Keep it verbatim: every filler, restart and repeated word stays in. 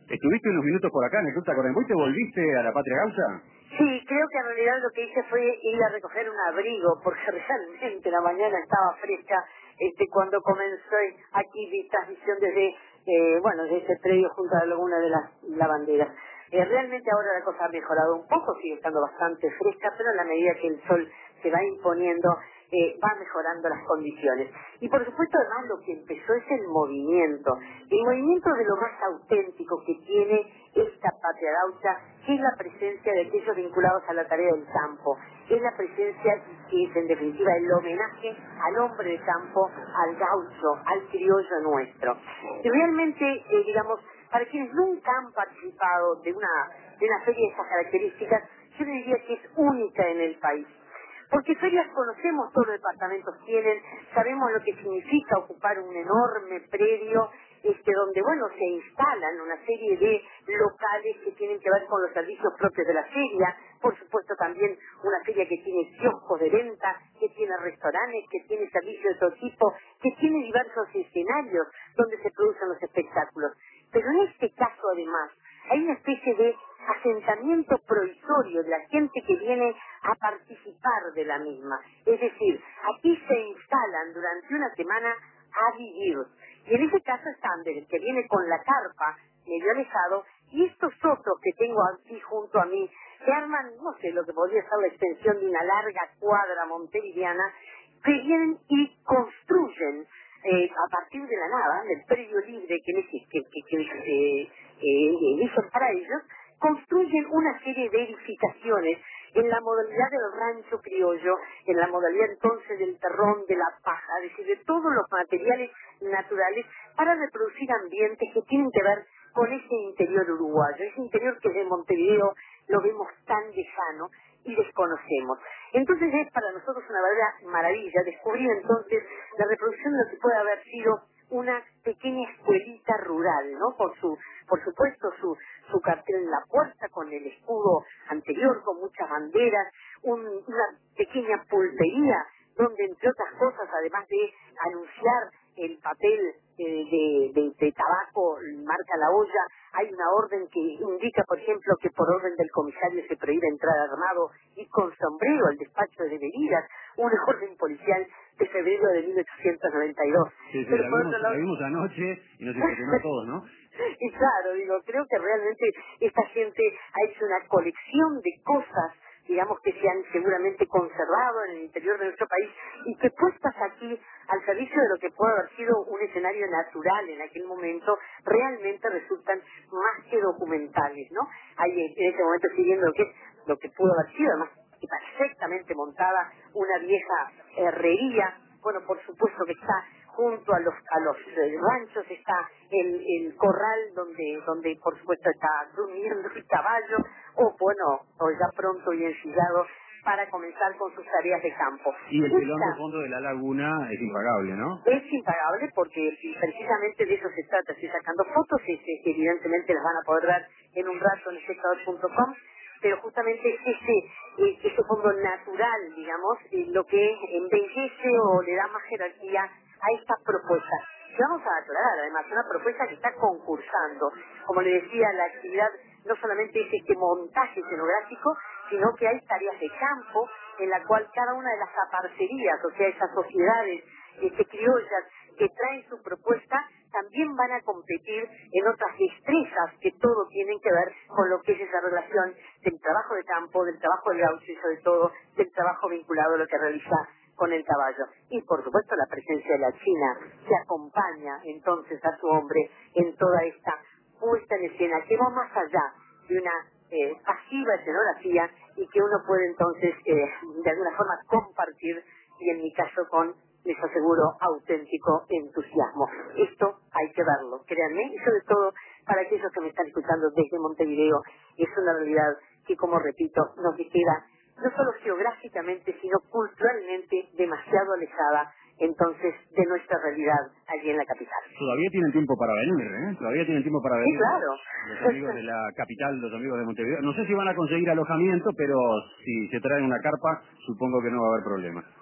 Estuviste unos minutos por acá en el Club Tacuarembó y te volviste a la Patria Gaucha. Sí, creo que en realidad lo que hice fue ir a recoger un abrigo, porque realmente la mañana estaba fresca este, cuando comenzó aquí mi transmisión desde, eh, bueno, desde ese predio junto a alguna de las lavanderas. Eh, realmente ahora la cosa ha mejorado un poco, sigue estando bastante fresca, pero a la medida que el sol se va imponiendo, eh, va mejorando las condiciones. Y por supuesto además lo que empezó es el movimiento, el movimiento de lo más auténtico que tiene esta Patria Gaucha, que es la presencia de aquellos vinculados a la tarea del campo, es la presencia que es en definitiva el homenaje al hombre de campo, al gaucho, al criollo nuestro. Y realmente, eh, digamos, para quienes nunca han participado de una, de una feria de estas características, yo les diría que es única en el país. Porque ferias conocemos, todos los departamentos tienen, sabemos lo que significa ocupar un enorme predio, este, donde, bueno, se instalan una serie de locales que tienen que ver con los servicios propios de la feria, por supuesto también una feria que tiene kioscos de venta, que tiene restaurantes, que tiene servicios de todo tipo, que tiene diversos escenarios donde se producen los espectáculos. Pero en este caso, además, hay una especie de asentamiento provisorio de la gente que viene a participar de la misma. Es decir, aquí se instalan durante una semana a vivir. Y en ese caso están el que viene con la carpa medio alejado y estos otros que tengo aquí junto a mí, que arman, no sé, lo que podría ser la extensión de una larga cuadra montevideana, que vienen y construyen eh, a partir de la nada, del predio libre que les que, que, que, que, eh, eh, eligen para ellos, construyen una serie de edificaciones en la modalidad del rancho criollo, en la modalidad entonces del terrón, de la paja, es decir, de todos los materiales naturales para reproducir ambientes que tienen que ver con ese interior uruguayo, ese interior que de Montevideo lo vemos tan lejano y desconocemos. Entonces es para nosotros una verdadera maravilla descubrir entonces la reproducción de lo que puede haber sido una pequeña escuelita rural, ¿no? Por su, por supuesto, su, su cartel en la puerta con el escudo anterior, con muchas banderas, un, una pequeña pulpería donde, entre otras cosas, además de anunciar el papel eh, de, de, de tabaco, marca La Olla, hay una orden que indica, por ejemplo, que por orden del comisario se prohíbe entrar armado y con sombrero al despacho de bebidas, una orden policial de febrero de mil ochocientos noventa y dos. Sí, sí, Pero la por vimos, otro la lado... vimos anoche y nos impresionó a todos, ¿no? Y claro, digo, creo que realmente esta gente ha hecho una colección de cosas, digamos, que se han seguramente conservado en el interior de nuestro país y que puestas aquí al servicio de lo que puede haber sido un escenario natural en aquel momento, realmente resultan más que documentales, ¿no? Hay en este momento siguiendo lo que es lo que pudo haber sido, además, perfectamente montada una vieja herrería. Bueno, por supuesto que está junto a los a los eh, ranchos, está el, el corral donde donde por supuesto está durmiendo el caballo, o bueno, o ya pronto y ensillado para comenzar con sus tareas de campo. Y el telón de Esta fondo de la laguna es impagable, ¿no? es impagable porque precisamente de eso se trata. Estoy sacando fotos, este, que evidentemente las van a poder ver en un rato en espectador punto com, pero justamente ese, eh, ese fondo natural, digamos, eh, lo que embellece o le da más jerarquía a esta propuesta. Y vamos a aclarar, además, una propuesta que está concursando. Como le decía, la actividad no solamente es este montaje escenográfico, sino que hay tareas de campo en la cual cada una de las aparcerías, o sea, esas sociedades este, criollas que traen su propuesta, también van a competir en otras destrezas que todo tienen que ver con lo que es esa relación del trabajo de campo, del trabajo del gaucho y sobre todo del trabajo vinculado a lo que realiza con el caballo. Y por supuesto la presencia de la China que acompaña entonces a su hombre en toda esta puesta en escena que va más allá de una eh, pasiva escenografía y que uno puede entonces eh, de alguna forma compartir y en mi caso con, les aseguro, auténtico entusiasmo. Esto hay que verlo, créanme, y sobre todo para aquellos que me están escuchando desde Montevideo, es una realidad que, como repito, nos queda no solo geográficamente, sino culturalmente demasiado alejada, entonces, de nuestra realidad allí en la capital. Todavía tienen tiempo para venir, ¿eh? Todavía tienen tiempo para Sí, venir claro. los amigos de la capital, los amigos de Montevideo. No sé si van a conseguir alojamiento, pero si se traen una carpa, supongo que no va a haber problema.